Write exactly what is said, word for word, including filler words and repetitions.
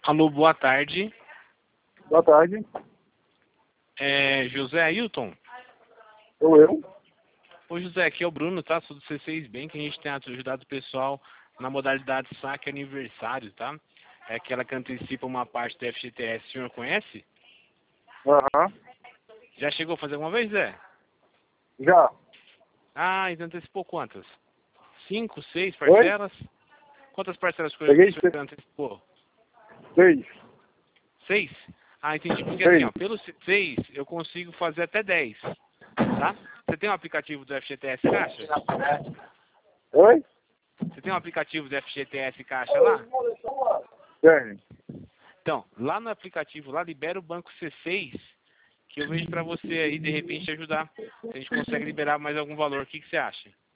Alô, boa tarde. Boa tarde. É José Ailton? Sou eu. Ô José, aqui é o Bruno, tá? Sou do C seis Bank, a gente tem ajudado o pessoal na modalidade saque aniversário, tá? É aquela que antecipa uma parte do F G T S. O senhor conhece? Aham. Já chegou a fazer alguma vez, Zé? Já. Ah, então antecipou quantas? Cinco, seis Oi? parcelas? Quantas parcelas que o Peguei senhor antecipou? seis. Seis? Ah, entendi. Porque assim, Seis. ó, pelo seis eu consigo fazer até dez, tá? Você tem um aplicativo do F G T S Caixa? Oi? Você tem um aplicativo do F G T S Caixa lá? Tem. Então, lá no aplicativo, lá libera o banco C seis, que eu vejo pra você aí, de repente, ajudar. Se a gente consegue liberar mais algum valor, o que, que você acha?